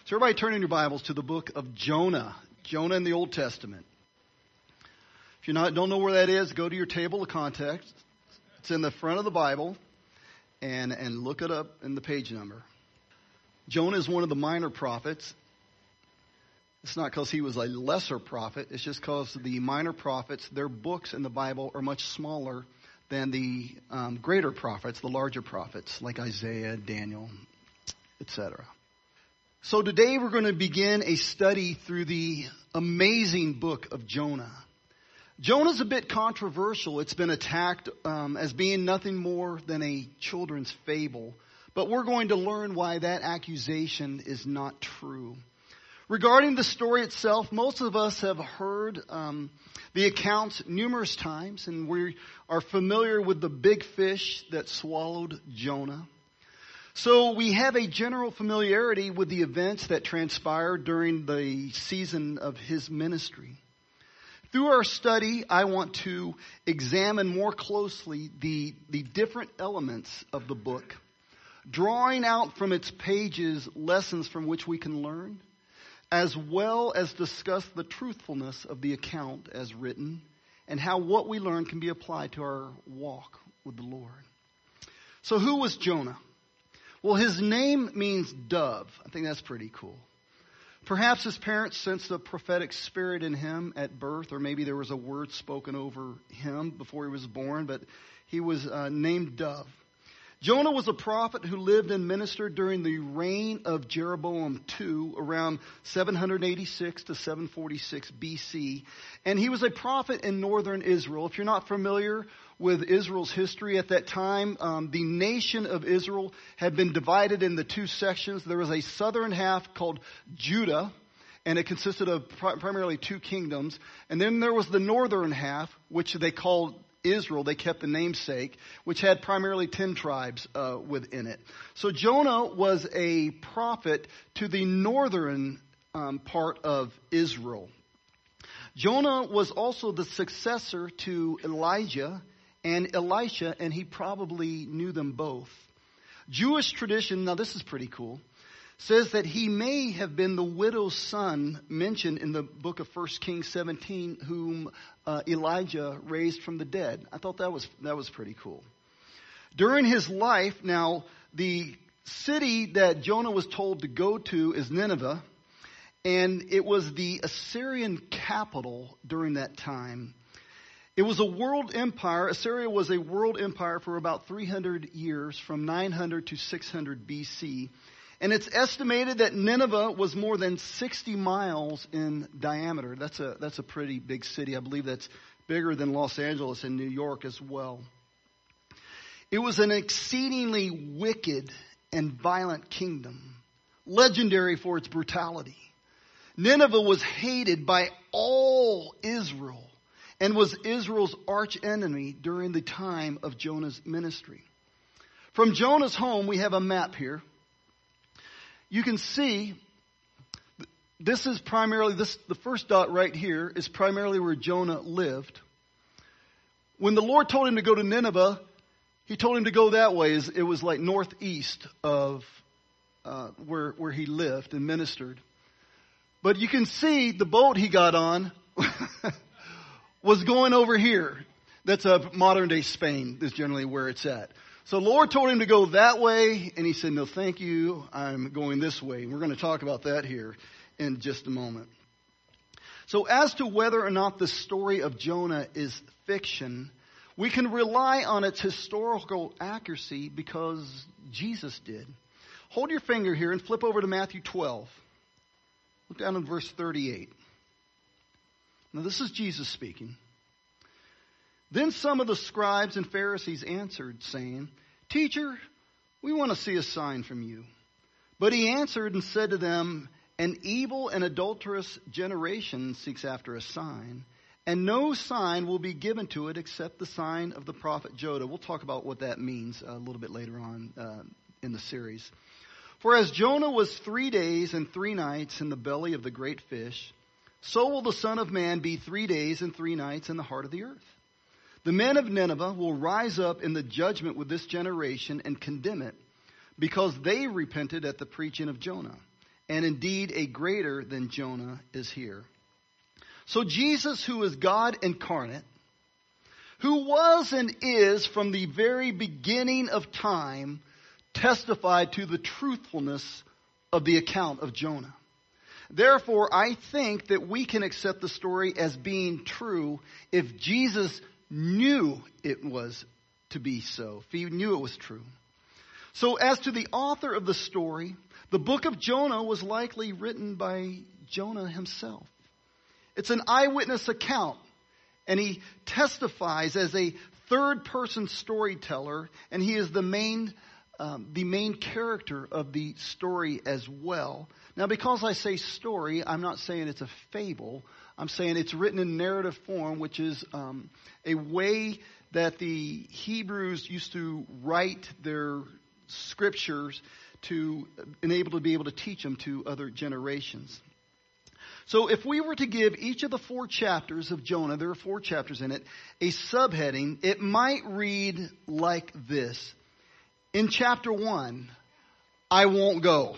So everybody turn in your Bibles to the book of Jonah. Jonah in the Old Testament. If you don't know where that is, go to your table of contents. It's in the front of the Bible and look it up in the page number. Jonah is one of the minor prophets. It's not because he was a lesser prophet. It's just because the minor prophets, their books in the Bible are much smaller than the greater prophets, the larger prophets, like Isaiah, Daniel, etc. So today we're going to begin a study through the amazing book of Jonah. Jonah's a bit controversial. It's been attacked as being nothing more than a children's fable. But we're going to learn why that accusation is not true. Regarding the story itself, most of us have heard the accounts numerous times, and we are familiar with the big fish that swallowed Jonah. So we have a general familiarity with the events that transpired during the season of his ministry. Through our study, I want to examine more closely the different elements of the book, drawing out from its pages lessons from which we can learn, as well as discuss the truthfulness of the account as written and how what we learn can be applied to our walk with the Lord. So who was Jonah? Well, his name means dove. I think that's pretty cool. Perhaps his parents sensed a prophetic spirit in him at birth, or maybe there was a word spoken over him before he was born, but he was named Dove. Jonah was a prophet who lived and ministered during the reign of Jeroboam II around 786 to 746 BC. And he was a prophet in northern Israel. If you're not familiar with Israel's history at that time, the nation of Israel had been divided into two sections. There was a southern half called Judah, and it consisted of primarily two kingdoms. And then there was the northern half, which they called Israel. They kept the namesake, which had primarily 10 tribes within it. So Jonah was a prophet to the northern part of Israel. Jonah was also the successor to Elijah and Elisha, and he probably knew them both. Jewish tradition, now this is pretty cool, says that he may have been the widow's son mentioned in the book of 1 Kings 17, whom Elijah raised from the dead. I thought that was pretty cool. During his life, now the city that Jonah was told to go to is Nineveh, and it was the Assyrian capital during that time. It was a world empire. Assyria was a world empire for about 300 years, from 900 to 600 BC. And it's estimated that Nineveh was more than 60 miles in diameter. That's a pretty big city. I believe that's bigger than Los Angeles and New York as well. It was an exceedingly wicked and violent kingdom, legendary for its brutality. Nineveh was hated by all Israel and was Israel's arch enemy during the time of Jonah's ministry. From Jonah's home, we have a map here. You can see this is primarily, the first dot right here is primarily where Jonah lived. When the Lord told him to go to Nineveh, he told him to go that way. It was like northeast of where he lived and ministered. But you can see the boat he got on was going over here. That's modern day Spain is generally where it's at. So the Lord told him to go that way, and he said, no, thank you, I'm going this way. And we're going to talk about that here in just a moment. So as to whether or not the story of Jonah is fiction, we can rely on its historical accuracy because Jesus did. Hold your finger here and flip over to Matthew 12. Look down in verse 38. Now this is Jesus speaking. Then some of the scribes and Pharisees answered, saying, Teacher, we want to see a sign from you. But he answered and said to them, An evil and adulterous generation seeks after a sign, and no sign will be given to it except the sign of the prophet Jonah. We'll talk about what that means a little bit later on in the series. For as Jonah was 3 days and 3 nights in the belly of the great fish, so will the Son of Man be 3 days and 3 nights in the heart of the earth. The men of Nineveh will rise up in the judgment with this generation and condemn it, because they repented at the preaching of Jonah. and indeed a greater than Jonah is here. So Jesus, who is God incarnate, who was and is from the very beginning of time, testified to the truthfulness of the account of Jonah. Therefore, I think that we can accept the story as being true if Jesus knew it was to be so, if he knew it was true. So as to the author of the story, the book of Jonah was likely written by Jonah himself. It's an eyewitness account, and he testifies as a third-person storyteller, and he is the main character of the story as well. Now, because I say story, I'm not saying it's a fable. I'm saying it's written in narrative form, which is a way that the Hebrews used to write their scriptures to enable to be able to teach them to other generations. So if we were to give each of the 4 chapters of Jonah, there are 4 chapters in it, a subheading, it might read like this. In chapter 1, I won't go.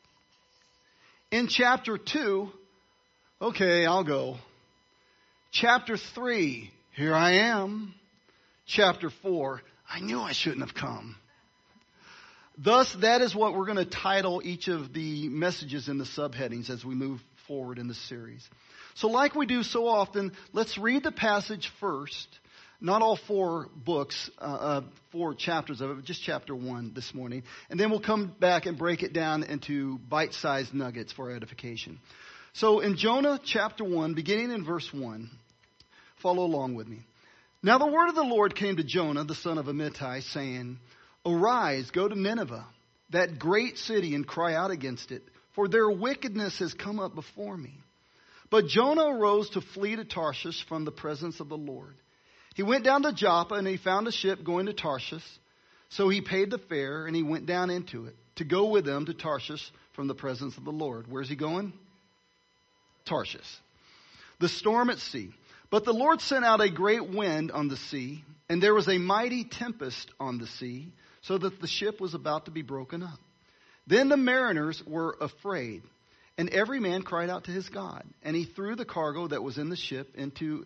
In chapter 2, okay, I'll go. Chapter 3, here I am. Chapter 4, I knew I shouldn't have come. Thus, that is what we're going to title each of the messages in the subheadings as we move forward in the series. So like we do so often, let's read the passage first. Not all 4 books, 4 chapters of it, but just chapter 1 this morning. And then we'll come back and break it down into bite-sized nuggets for edification. So in Jonah chapter 1, beginning in verse 1, follow along with me. Now the word of the Lord came to Jonah, the son of Amittai, saying, Arise, go to Nineveh, that great city, and cry out against it, for their wickedness has come up before me. But Jonah arose to flee to Tarshish from the presence of the Lord. He went down to Joppa, and he found a ship going to Tarshish. So he paid the fare, and he went down into it to go with them to Tarshish from the presence of the Lord. Where's he going? Tarshish. The storm at sea. But the Lord sent out a great wind on the sea, and there was a mighty tempest on the sea, so that the ship was about to be broken up. Then the mariners were afraid, and every man cried out to his God. And he threw the cargo that was in the ship into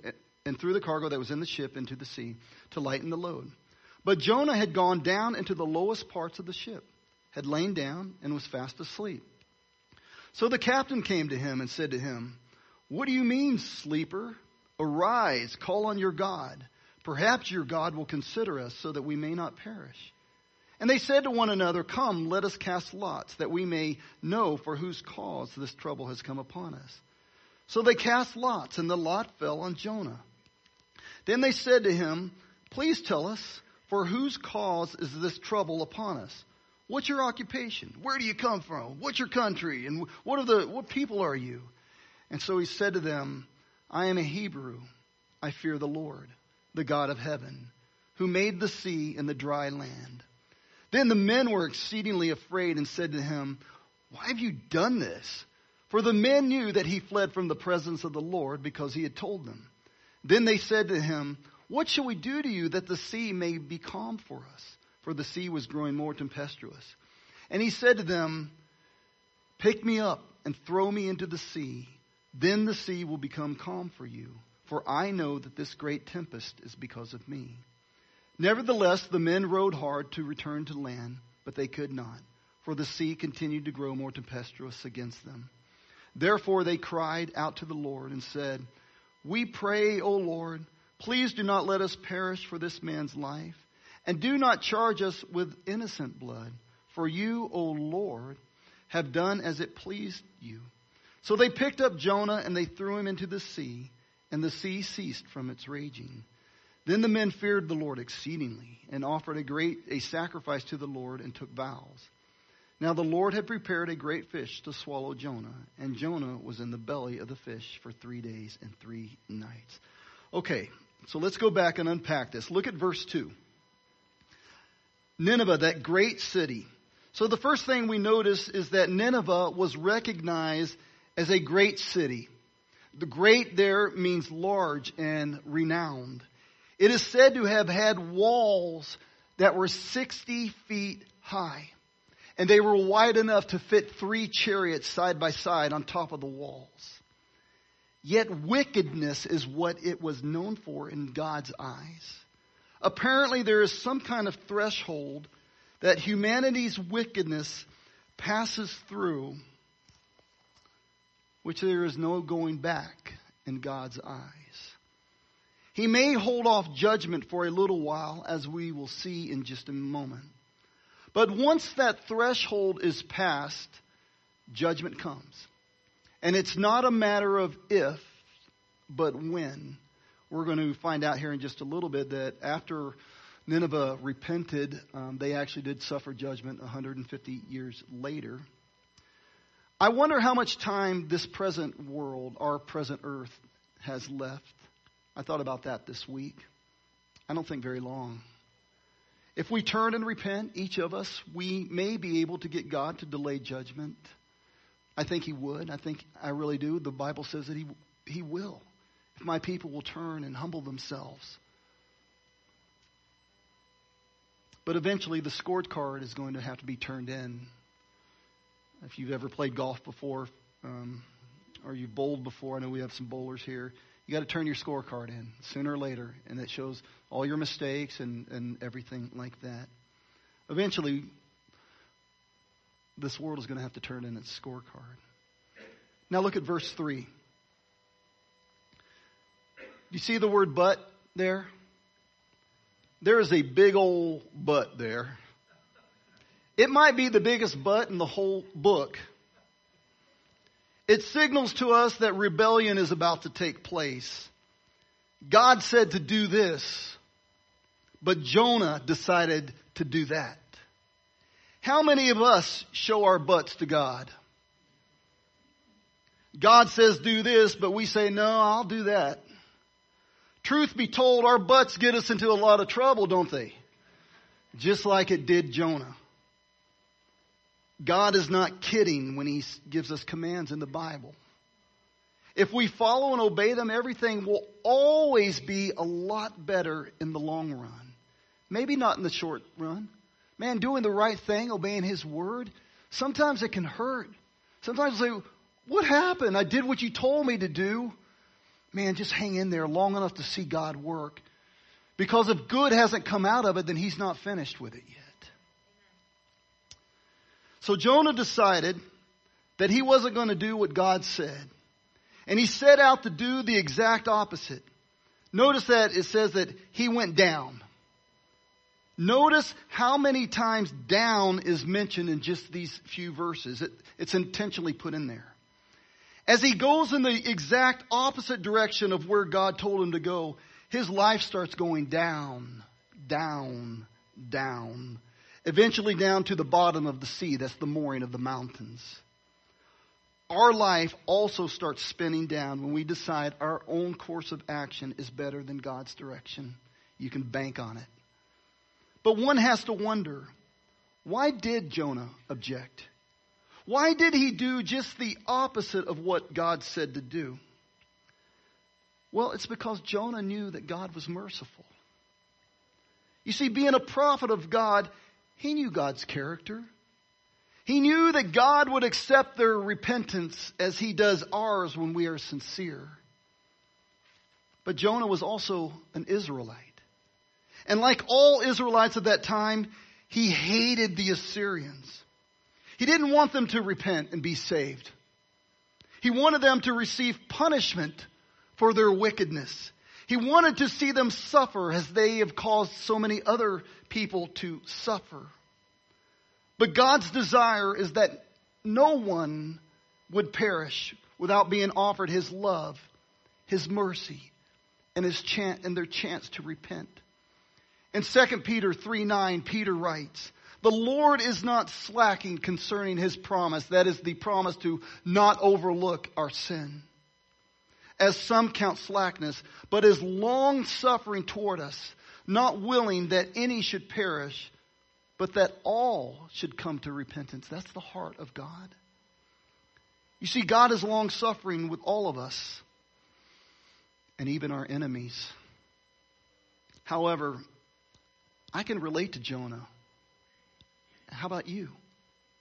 the sea to lighten the load. But Jonah had gone down into the lowest parts of the ship, had lain down, and was fast asleep. So the captain came to him and said to him, What do you mean, sleeper? Arise, call on your God. Perhaps your God will consider us so that we may not perish. And they said to one another, Come, let us cast lots, that we may know for whose cause this trouble has come upon us. So they cast lots, and the lot fell on Jonah. Then they said to him, Please tell us, for whose cause is this trouble upon us? What's your occupation? Where do you come from? What's your country? And what people are you? And so he said to them, I am a Hebrew. I fear the Lord, the God of heaven, who made the sea and the dry land. Then the men were exceedingly afraid and said to him, Why have you done this? For the men knew that he fled from the presence of the Lord because he had told them. Then they said to him, What shall we do to you that the sea may be calm for us? For the sea was growing more tempestuous. And he said to them, Pick me up and throw me into the sea. Then the sea will become calm for you. For I know that this great tempest is because of me. Nevertheless, the men rowed hard to return to land, but they could not, for the sea continued to grow more tempestuous against them. Therefore they cried out to the Lord and said, We pray, O Lord, please do not let us perish for this man's life, and do not charge us with innocent blood, for you, O Lord, have done as it pleased you. So they picked up Jonah and they threw him into the sea, and the sea ceased from its raging. Then the men feared the Lord exceedingly and offered a sacrifice to the Lord and took vows. Now the Lord had prepared a great fish to swallow Jonah, and Jonah was in the belly of the fish for 3 days and 3 nights. Okay, so let's go back and unpack this. Look at verse 2. Nineveh, that great city. So the first thing we notice is that Nineveh was recognized as a great city. The great there means large and renowned. It is said to have had walls that were 60 feet high. and they were wide enough to fit 3 chariots side by side on top of the walls. Yet wickedness is what it was known for in God's eyes. Apparently there is some kind of threshold that humanity's wickedness passes through, which there is no going back in God's eyes. He may hold off judgment for a little while, as we will see in just a moment. But once that threshold is passed, judgment comes. And it's not a matter of if, but when. We're going to find out here in just a little bit that after Nineveh repented, they actually did suffer judgment 150 years later. I wonder how much time this present world, our present earth, has left. I thought about that this week. I don't think very long. If we turn and repent, each of us, we may be able to get God to delay judgment. I think He would. I really do. The Bible says that He will. If my people will turn and humble themselves. But eventually the scorecard is going to have to be turned in. If you've ever played golf before, or you've bowled before, I know we have some bowlers here. You got to turn your scorecard in sooner or later, and it shows all your mistakes and everything like that. Eventually, this world is going to have to turn in its scorecard. Now look at verse 3. You see the word but there? There is a big old but there. It might be the biggest but in the whole book. It signals to us that rebellion is about to take place. God said to do this, but Jonah decided to do that. How many of us show our butts to God? God says do this, but we say, no, I'll do that. Truth be told, our butts get us into a lot of trouble, don't they? Just like it did Jonah. God is not kidding when He gives us commands in the Bible. If we follow and obey them, everything will always be a lot better in the long run. Maybe not in the short run. Man, doing the right thing, obeying His word, sometimes it can hurt. Sometimes you say, what happened? I did what you told me to do. Man, just hang in there long enough to see God work. Because if good hasn't come out of it, then He's not finished with it yet. So Jonah decided that he wasn't going to do what God said. And he set out to do the exact opposite. Notice that it says that he went down. Notice how many times down is mentioned in just these few verses. It's intentionally put in there. As he goes in the exact opposite direction of where God told him to go, his life starts going down, down, down. Eventually down to the bottom of the sea. That's the mooring of the mountains. Our life also starts spinning down when we decide our own course of action is better than God's direction. You can bank on it. But one has to wonder, why did Jonah object? Why did he do just the opposite of what God said to do? Well, it's because Jonah knew that God was merciful. You see, being a prophet of God, he knew God's character. He knew that God would accept their repentance as He does ours when we are sincere. But Jonah was also an Israelite. And like all Israelites of that time, he hated the Assyrians. He didn't want them to repent and be saved. He wanted them to receive punishment for their wickedness. He wanted to see them suffer as they have caused so many other people to suffer. But God's desire is that no one would perish without being offered His love, His mercy, and their chance to repent. In 2 Peter 3:9, Peter writes, "The Lord is not slacking concerning His promise," that is the promise to not overlook our sin, "as some count slackness, but is long-suffering toward us, not willing that any should perish, but that all should come to repentance." That's the heart of God. You see, God is long-suffering with all of us, and even our enemies. However, I can relate to Jonah. How about you?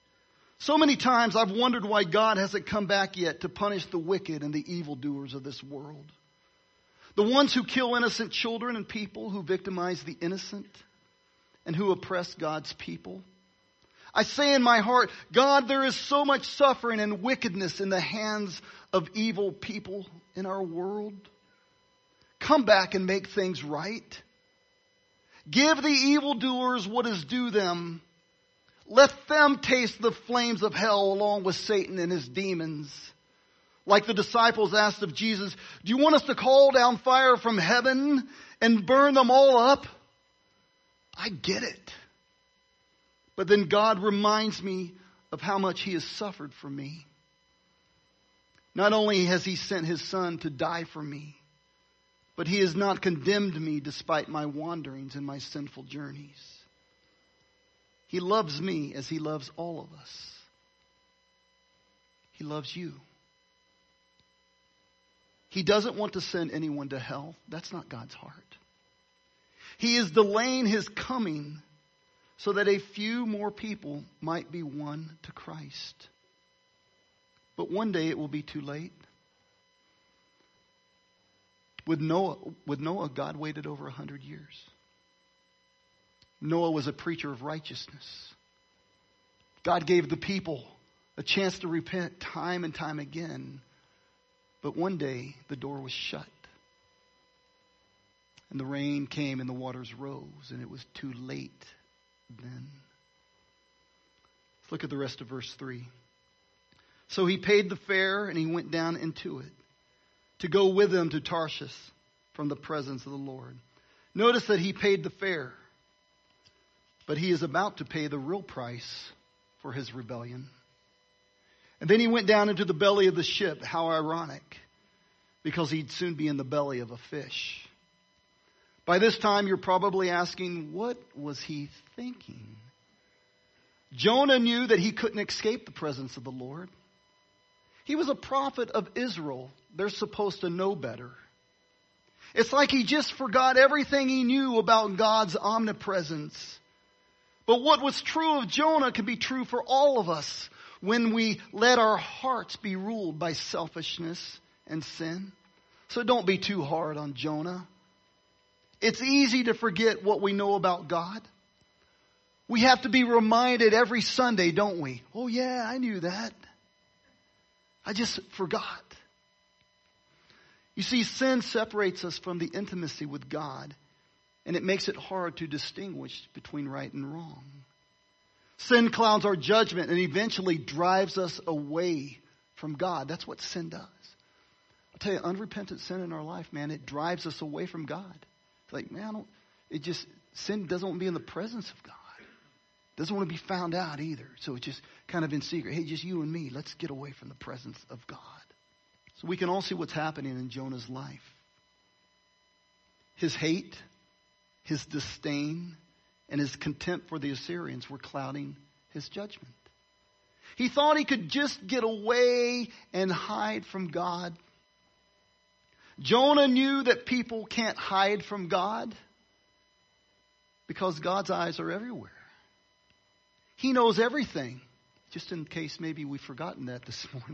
So many times I've wondered why God hasn't come back yet to punish the wicked and the evildoers of this world. The ones who kill innocent children and people, who victimize the innocent, and who oppress God's people. I say in my heart, God, there is so much suffering and wickedness in the hands of evil people in our world. Come back and make things right. Give the evildoers what is due them. Let them taste the flames of hell along with Satan and his demons. Like the disciples asked of Jesus, do you want us to call down fire from heaven and burn them all up? I get it. But then God reminds me of how much he has suffered for me. Not only has he sent his son to die for me, but he has not condemned me despite my wanderings and my sinful journeys. He loves me as he loves all of us. He loves you. He doesn't want to send anyone to hell. That's not God's heart. He is delaying his coming so that a few more people might be won to Christ. But one day it will be too late. With Noah, God waited over 100 years. Noah was a preacher of righteousness. God gave the people a chance to repent time and time again. But one day the door was shut. And the rain came and the waters rose, and it was too late then. Let's look at the rest of verse 3. So he paid the fare and he went down into it to go with them to Tarshish from the presence of the Lord. Notice that he paid the fare, but he is about to pay the real price for his rebellion. And then he went down into the belly of the ship. How ironic, because he'd soon be in the belly of a fish. By this time, you're probably asking, what was he thinking? Jonah knew that he couldn't escape the presence of the Lord. He was a prophet of Israel. They're supposed to know better. It's like he just forgot everything he knew about God's omnipresence. But what was true of Jonah can be true for all of us when we let our hearts be ruled by selfishness and sin. So don't be too hard on Jonah. It's easy to forget what we know about God. We have to be reminded every Sunday, don't we? Oh yeah, I knew that. I just forgot. You see, sin separates us from the intimacy with God, and it makes it hard to distinguish between right and wrong. Sin clouds our judgment and eventually drives us away from God. That's what sin does. I'll tell you, unrepentant sin in our life, man, it drives us away from God. It's like, man, sin doesn't want to be in the presence of God. Doesn't want to be found out either. So it's just kind of in secret. Hey, just you and me, let's get away from the presence of God. So we can all see what's happening in Jonah's life. His hate, his disdain, and his contempt for the Assyrians were clouding his judgment. He thought he could just get away and hide from God. Jonah knew that people can't hide from God because God's eyes are everywhere. He knows everything, just in case maybe we've forgotten that this morning.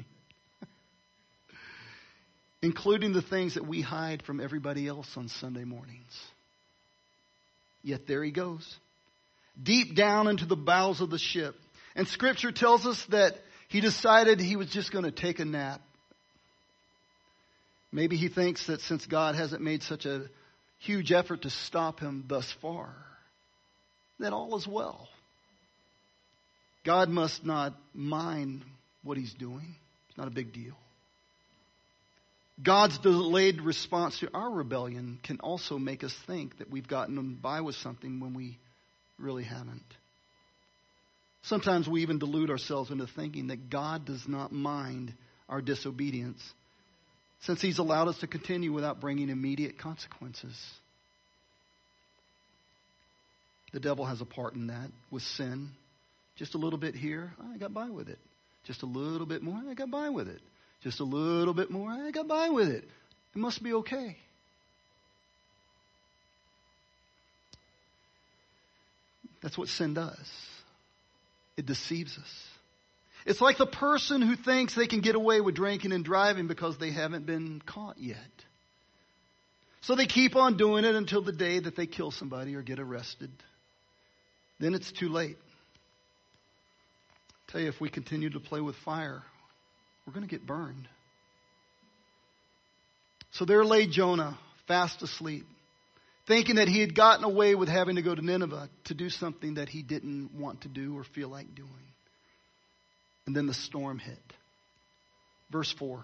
Including the things that we hide from everybody else on Sunday mornings. Yet there he goes, deep down into the bowels of the ship. And Scripture tells us that he decided he was just going to take a nap. Maybe he thinks that since God hasn't made such a huge effort to stop him thus far, that all is well. God must not mind what he's doing. It's not a big deal. God's delayed response to our rebellion can also make us think that we've gotten by with something when we really haven't. Sometimes we even delude ourselves into thinking that God does not mind our disobedience, since he's allowed us to continue without bringing immediate consequences. The devil has a part in that with sin. Just a little bit here, I got by with it. Just a little bit more, I got by with it. Just a little bit more, I got by with it. It must be okay. That's what sin does. It deceives us. It's like the person who thinks they can get away with drinking and driving because they haven't been caught yet. So they keep on doing it until the day that they kill somebody or get arrested. Then it's too late. I tell you, if we continue to play with fire, we're going to get burned. So there lay Jonah, fast asleep, thinking that he had gotten away with having to go to Nineveh to do something that he didn't want to do or feel like doing. And then the storm hit. Verse 4.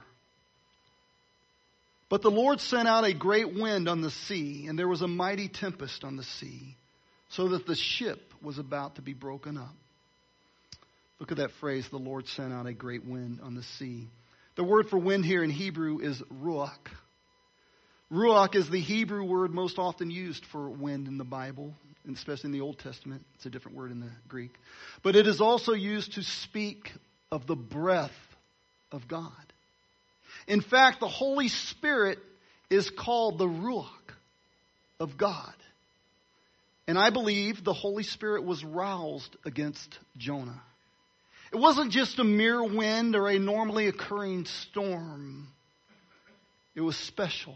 But the Lord sent out a great wind on the sea, and there was a mighty tempest on the sea, so that the ship was about to be broken up. Look at that phrase, the Lord sent out a great wind on the sea. The word for wind here in Hebrew is ruach. Ruach is the Hebrew word most often used for wind in the Bible, and especially in the Old Testament. It's a different word in the Greek. But it is also used to speak of the breath of God. In fact, the Holy Spirit is called the Ruach of God. And I believe the Holy Spirit was roused against Jonah. It wasn't just a mere wind or a normally occurring storm. It was special.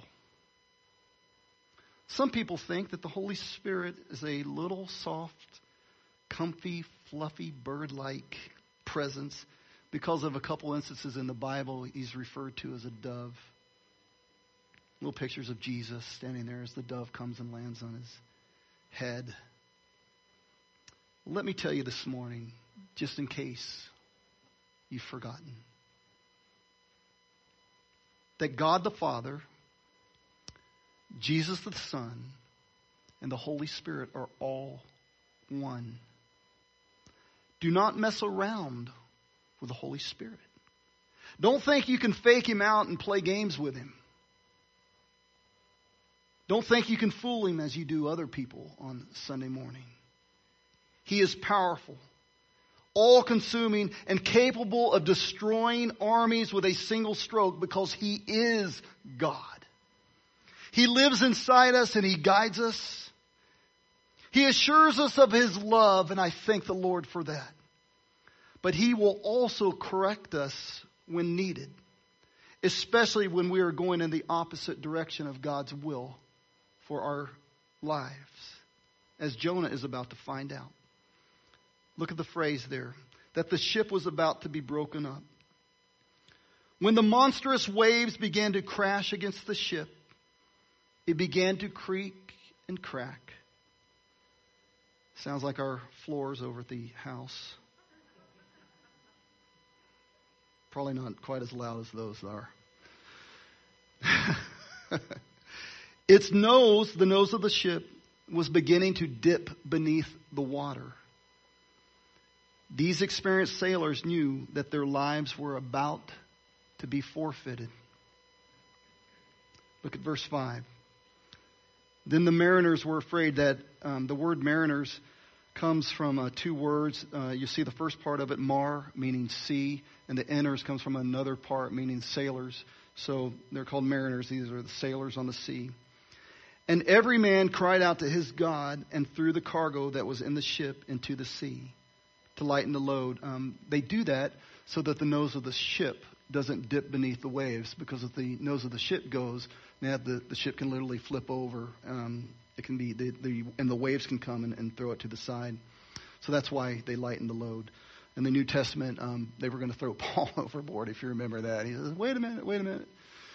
Some people think that the Holy Spirit is a little soft, comfy, fluffy, bird-like presence because of a couple instances in the Bible. He's referred to as a dove. Little pictures of Jesus standing there as the dove comes and lands on his head. Let me tell you this morning, just in case you've forgotten, that God the Father, Jesus the Son, and the Holy Spirit are all one. Do not mess around with the Holy Spirit. Don't think you can fake him out and play games with him. Don't think you can fool him as you do other people on Sunday morning. He is powerful, all-consuming, and capable of destroying armies with a single stroke because he is God. He lives inside us and he guides us. He assures us of his love, and I thank the Lord for that. But he will also correct us when needed, especially when we are going in the opposite direction of God's will for our lives, as Jonah is about to find out. Look at the phrase there, that the ship was about to be broken up. When the monstrous waves began to crash against the ship, it began to creak and crack. Sounds like our floors over at the house. Probably not quite as loud as those are. Its nose, the nose of the ship, was beginning to dip beneath the water. These experienced sailors knew that their lives were about to be forfeited. Look at verse 5. Then the mariners were afraid. That the word mariners comes from two words. You see the first part of it, mar, meaning sea, and the inners comes from another part, meaning sailors. So they're called mariners. These are the sailors on the sea. And every man cried out to his God and threw the cargo that was in the ship into the sea to lighten the load. They do that so that the nose of the ship doesn't dip beneath the waves, because if the nose of the ship goes, now the ship can literally flip over. It can be and the waves can come and throw it to the side. So that's why they lighten the load. In the New Testament, they were going to throw Paul overboard, if you remember that. He says, wait a minute.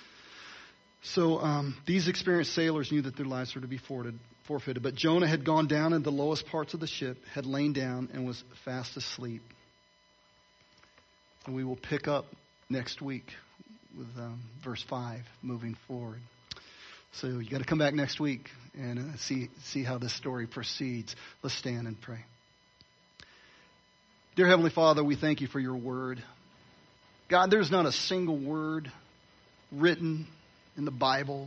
So these experienced sailors knew that their lives were to be forfeited. But Jonah had gone down in the lowest parts of the ship, had lain down, and was fast asleep. And we will pick up next week with verse 5 moving forward. So you got to come back next week and see how this story proceeds. Let's stand and pray. Dear Heavenly Father, we thank you for your word. God, there's not a single word written in the Bible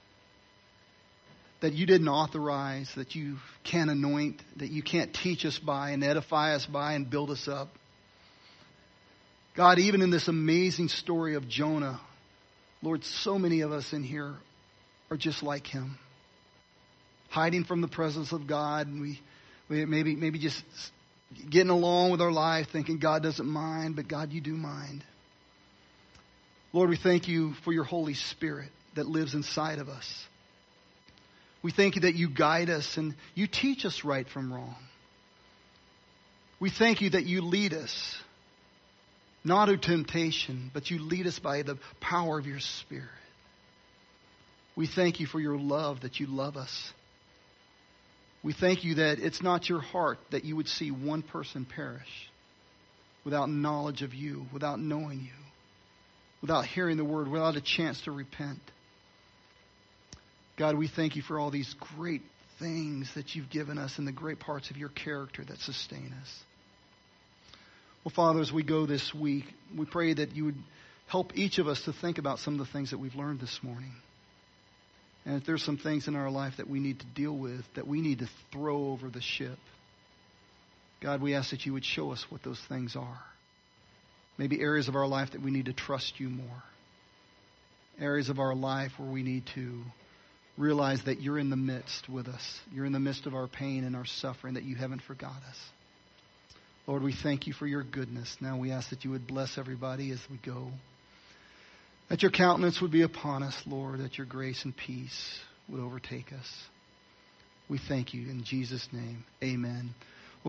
that you didn't authorize, that you can't anoint, that you can't teach us by and edify us by and build us up. God, even in this amazing story of Jonah, Lord, so many of us in here are just like him, hiding from the presence of God. And we maybe just getting along with our life, thinking God doesn't mind, but God, you do mind. Lord, we thank you for your Holy Spirit that lives inside of us. We thank you that you guide us and you teach us right from wrong. We thank you that you lead us, not to temptation, but you lead us by the power of your Spirit. We thank you for your love, that you love us. We thank you that it's not your heart that you would see one person perish without knowledge of you, without knowing you, without hearing the word, without a chance to repent. God, we thank you for all these great things that you've given us and the great parts of your character that sustain us. Well, Father, as we go this week, we pray that you would help each of us to think about some of the things that we've learned this morning. And if there's some things in our life that we need to deal with, that we need to throw over the ship, God, we ask that you would show us what those things are. Maybe areas of our life that we need to trust you more. Areas of our life where we need to realize that you're in the midst with us. You're in the midst of our pain and our suffering, that you haven't forgot us. Lord, we thank you for your goodness. Now we ask that you would bless everybody as we go. That your countenance would be upon us, Lord, that your grace and peace would overtake us. We thank you in Jesus' name. Amen.